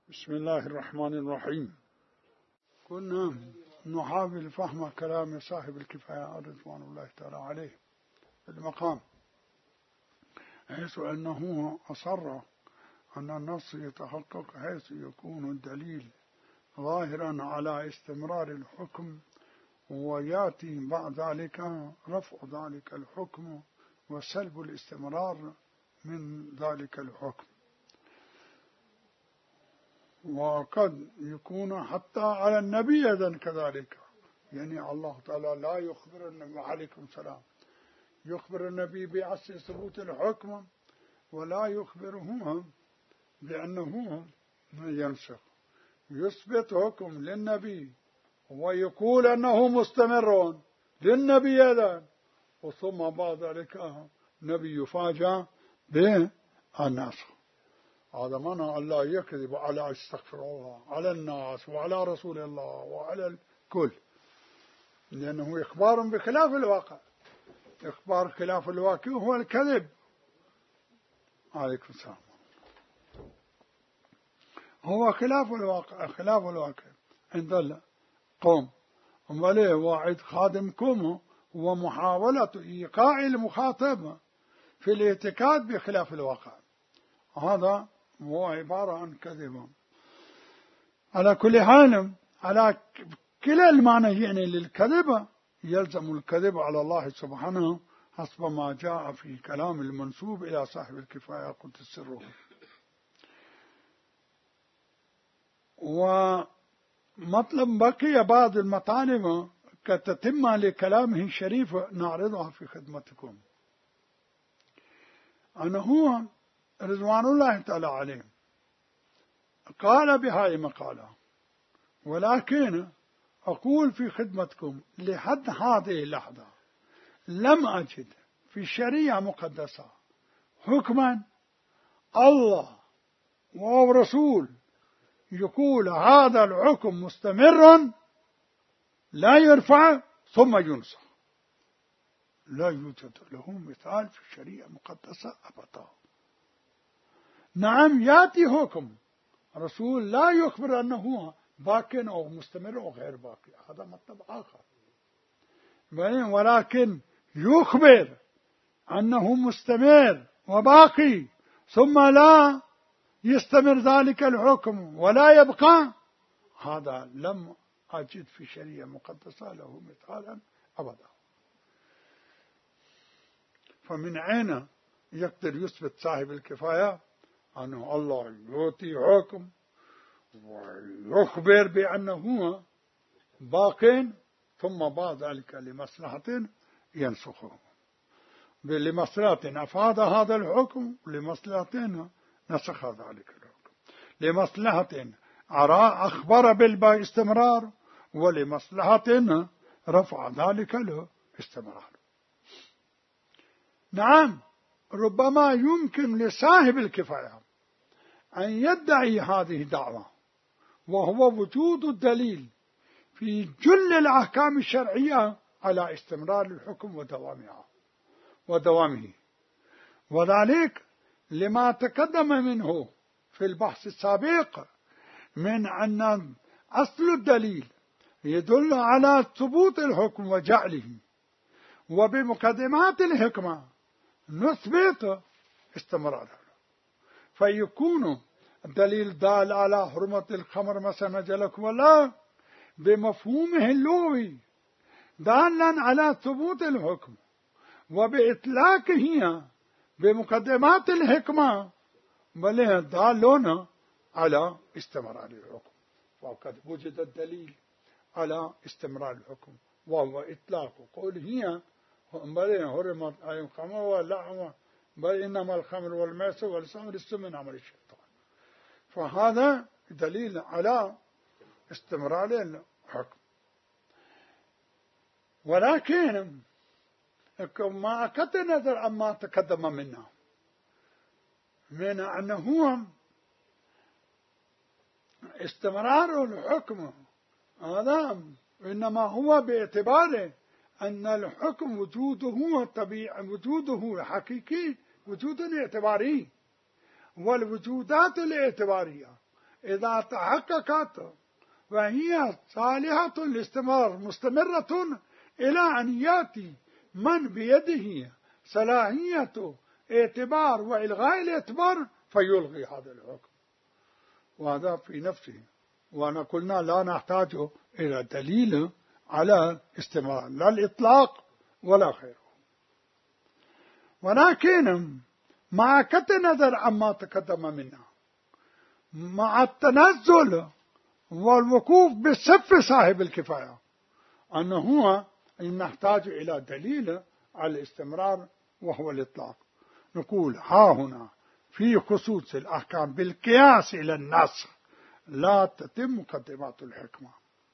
بسم الله الرحمن الرحيم. كنا نحاول فهم كلام صاحب الكفاية رضوان الله تعالى عليه في المقام، حيث أنه أصر أن النص يتحقق حيث يكون الدليل ظاهرا على استمرار الحكم، ويأتي بعد ذلك رفع ذلك الحكم وسلب الاستمرار من ذلك الحكم. وقد يكون حتى على النبي أيضا كذلك، يعني الله تعالى لا يخبر النبي عليكم السلام يخبر النبي بعصر ثبوت الحكم، ولا يخبره بأنه ينسخ، يثبت حكم للنبي ويقول أنه مستمر للنبي أيضا، وثم بعد ذلك النبي يفاجأ بالنسخ. هذا معنى أن لا يكذب على استغفر الله على الناس وعلى رسول الله وعلى الكل، لأنه إخبار بخلاف الواقع. إخبار خلاف الواقع هو الكذب. عليكم السلام. هو خلاف الواقع، خلاف الواقع عند القوم. ومليه واعد خادمكم ومحاولة إيقاع المخاطب في الاعتقاد بخلاف الواقع، هذا هو عبارة عن كذب. على كل حال، على كلا المعنيين للكذب يلزم الكذب على الله سبحانه حسب ما جاء في كلام المنسوب إلى صاحب الكفاية قدس سره. ومطلب بقي بعض المطالب كتتمة لكلامه الشريف نعرضها في خدمتكم. أنه هو رضوان الله تعالى عليه قال بهاي مقالة، ولكن أقول في خدمتكم لحد هذه اللحظة لم أجد في الشريعة مقدسة حكما الله ورسول يقول هذا الحكم مستمر لا يرفع ثم ينسخ. لا يوجد له مثال في الشريعة المقدسة أبدا. نعم يأتي حكم رسول لا يخبر أنه باق أو مستمر أو غير باقي، هذا مطلب آخر، ولكن يخبر أنه مستمر وباقي ثم لا يستمر ذلك الحكم ولا يبقى، هذا لم أجد في شريعة مقدسة له مثالا أبدا. فمن أين يقدر يثبت صاحب الكفاية أنه الله يعطي حكم ويخبر بأنه باق ثم بعد ذلك لمصلحة ينسخه، لمصلحة أفاد هذا الحكم، لمصلحة نسخ ذلك الحكم، لمصلحة أخبر بالاستمرار، ولمصلحة رفع ذلك الاستمرار. نعم ربما يمكن لصاحب الكفاية أن يدعي هذه الدعوة، وهو وجود الدليل في جل الأحكام الشرعية على استمرار الحكم ودوامه، وذلك لما تقدم منه في البحث السابق من أن أصل الدليل يدل على ثبوت الحكم وجعله، وبمقدمات الحكمة نثبت استمراره، فيكون الدليل دال على حرمة الخمر مثلا جلكم الله بمفهومه اللغوي دالا على ثبوت الحكم، وبإطلاقه بمقدمات الحكمة بل دالون على استمرار الحكم. وقد وجد الدليل على استمرار الحكم وهو إطلاق قول هي بل حرمت الخمر واللحم بل إنما الخمر والميسر والسمر السم من عمل الشيطان، فهذا دليل على استمرار الحكم. ولكن ما قطع النظر عما تقدم منا من أنه استمرار الحكم هذا إنما هو باعتبار أن الحكم وجوده طبيعي، وجوده حقيقي، وجود اعتباري، والوجودات الاعتبارية إذا تحققت وهي صالحة الاستمرار مستمرة إلى أن يأتي من بيده صلاحية اعتبار وإلغاء الاعتبار فيلغي هذا الحكم، وهذا في نفسه. وأنا قلنا لا نحتاج إلى دليل على استمرار لا الإطلاق ولا خيره. ولكن مع قطع النظر عما تقدم منا، مع التنزل والوقوف بصف صاحب الكفاية، أنه هو نحتاج إلى دليل على الاستمرار وهو الإطلاق. نقول ها هنا في خصوص الأحكام بالقياس إلى النص لا تتم مقدمات الحكمة،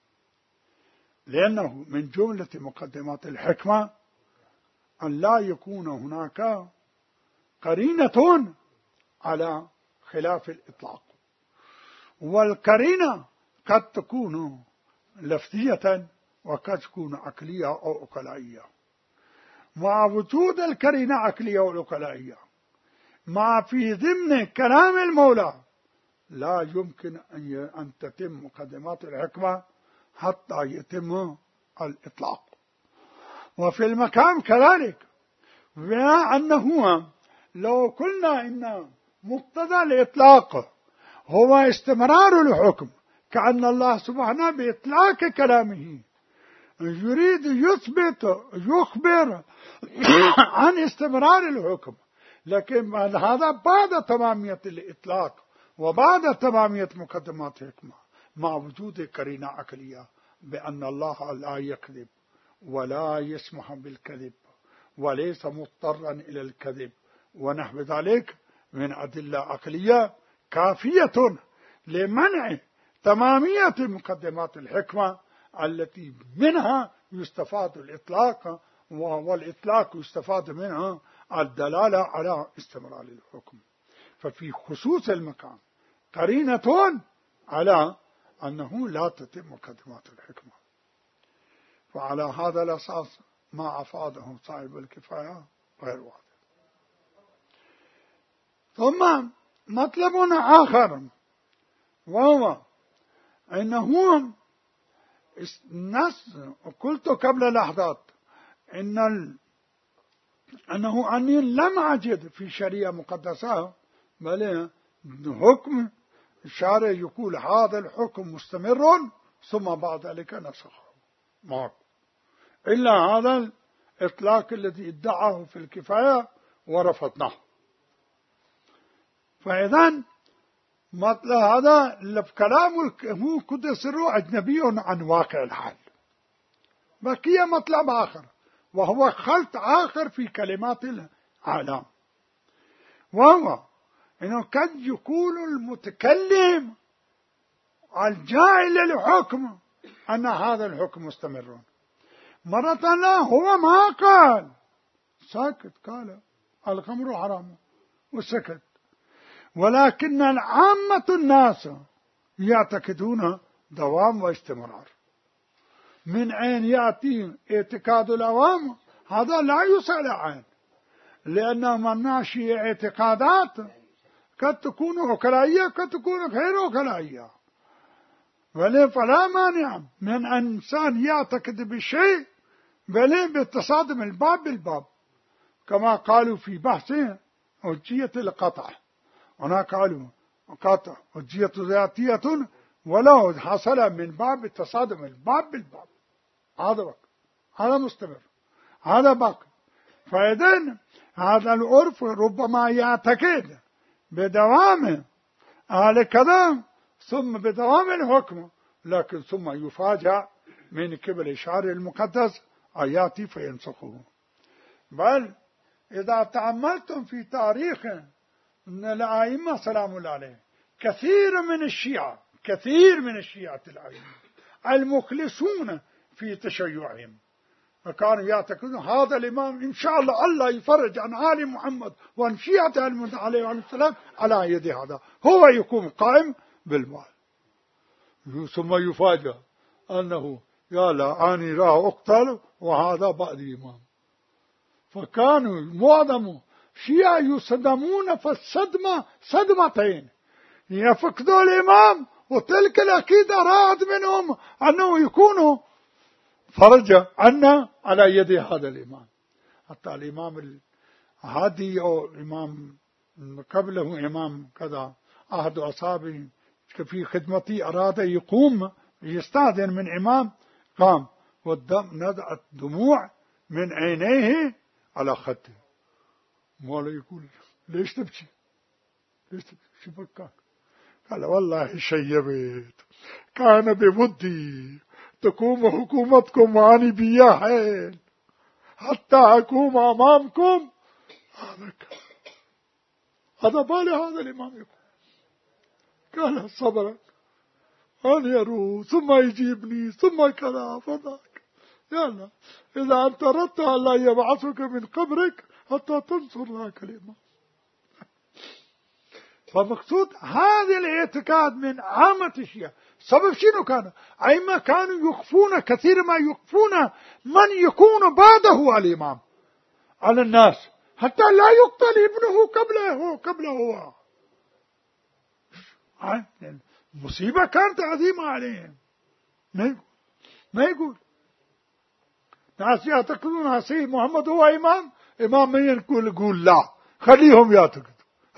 لأنه من جملة مقدمات الحكمة أن لا يكون هناك قرينة على خلاف الإطلاق، والقرينة قد تكون لفظية وقد تكون عقلية أو عقلائية. مع وجود القرينة عقلية أو عقلائية مع في ضمن كلام المولى لا يمكن أن تتم مقدمات الحكمة حتى يتم الإطلاق. وفي المقام كذلك، بما أنه لو قلنا إن مقتضى الإطلاق هو استمرار الحكم، كأن الله سبحانه بإطلاق كلامه يريد يثبت يخبر عن استمرار الحكم، لكن هذا بعد تمامية الإطلاق وبعد تمامية مقدمات الحكمة، مع وجود قرينة عقلية بأن الله لا يكذب ولا يسمح بالكذب وليس مضطرا إلى الكذب ونحو ذلك من أدلة عقلية كافية لمنع تمامية مقدمات الحكمة التي منها يستفاد الإطلاق، والإطلاق يستفاد منها الدلالة على استمرار الحكم. ففي خصوص المقام قرينة على أنه لا تتم مقدمات الحكمة. فعلى هذا الأساس ما أفاده صاحب الكفاية غير واضح. ثم مطلب آخر، وهو أنه الناس قلت قبل لحظات أني لم أجد في شريعة مقدسة بل حكم الشارع يقول هذا الحكم مستمر ثم بعد ذلك نسخه، ما إلا هذا الإطلاق الذي ادعاه في الكفاية ورفضناه. فإذا مثل هذا الكلام هو قد سر أجنبي عن واقع الحال. بقي مطلب آخر وهو خلط آخر في كلمات العالم، وهو إنه قد يقول المتكلم الجاعل للحكم أن هذا الحكم مستمر، مرة لا هو ما قال، ساكت، قال الخمر حرام وسكت، ولكن العامة الناس يعتقدون دوام واستمرار. من أين يأتي اعتقاد العوام؟ هذا لا يسأل عنه، لأن من ناشي اعتقادات قد تكون عقلائية قد تكون غير عقلائية، فلا مانع من أن إنسان يعتقد بشيء بل بالتصادم الباب بالباب، كما قالوا في بحث حجية القطع، هنا قالوا قطع حجية ذاتية ولو حصل من باب التصادم الباب بالباب، هذا بقى، هذا مستمر، هذا باقي. فإذن هذا العرف ربما يعتقد بدوام كذا ثم بدوام الحكم، لكن ثم يفاجأ من قبل الشارع المقدس آياتي فينسخه. بل إذا تأملتم في تاريخ الأئمة سلام الله عليه، كثير من الشيعة الأئمة المخلصون في تشيعهم كانوا يعتقدون هذا الإمام إن شاء الله يفرج عن آل محمد وعن شيعة عليه السلام على يد هذا، هو يقوم قائم بالمال، ثم يفاجأ أنه يا لا أني راه أقتل وهذا بعد إمام. فكانوا معظم شيعة يصدمون فالصدمة صدمتين، يفقدوا الإمام، وتلك الأكيد أراد منهم أنه يكونوا فرج عنا على يد هذا الإمام. حتى الإمام الهادي أو الإمام قبله إمام كذا أحد أصحابه في خدمتي أراد يقوم يستأذن من إمام، قام والدم نزعت دموع من عينيه على خده. مولا يقول ليش تبكي؟ ليش تبكي؟ شو بكاك؟ قال والله شيبت، كان بودي تقوم حكومتكم واني بيا حيل حتى أقوم أمامكم. هذا بالي هذا الإمام يقول. قال صبرا أن يروح ثم يجيبني ثم كذا فذاك. يلا إذا أنت أردت أن لا يبعثك من قبرك حتى تنصر ذاك الإمام. فمقصود هذا الاعتقاد من عامة الشيعة. سبب شنو كان؟ أي ما كانوا يخفون كثير ما يخفون من يكون بعده الإمام على الناس حتى لا يقتل ابنه قبله هو. المصيبة كانت عظيمة عليهم. ما يقول ناس يعتقدون سيد محمد هو إمام من يقول لا خليهم يعتقدوا.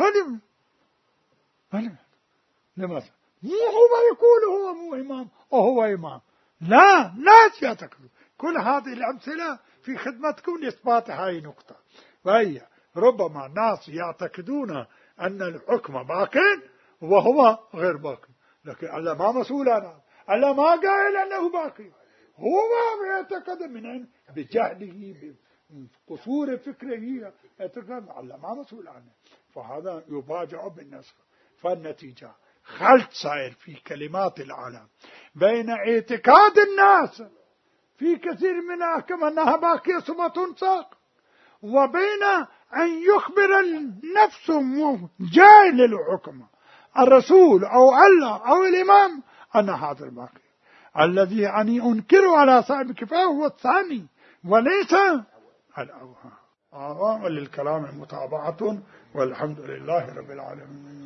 لماذا؟ مو هو يقول هو مو إمام أو هو إمام، لا ناس يعتقدوا. كل هذه الأمثلة في خدمتكم لإثبات هاي النقطة. وهي ربما ناس يعتقدون أن الحكم باق وهو غير باقي، لكن الله ما مسؤول عنه، الله ما قائل أنه باقي، هو يعتقد من بجهله بقصور فكره يعتقد الله ما مسؤول عنه، فهذا يفاجأ بالنسخ. فالنتيجة خلط صاير في كلمات العالم بين اعتقاد الناس في كثير منها كما أنها باقية ثم تنساق، وبين أن يخبر النفس جاي للحكم الرسول أو الله أو الإمام أن هذا الباقي الذي يعني أنكره على صاحب الكفاية هو الثاني وليس الأول. وللكلام متابعة والحمد لله رب العالمين.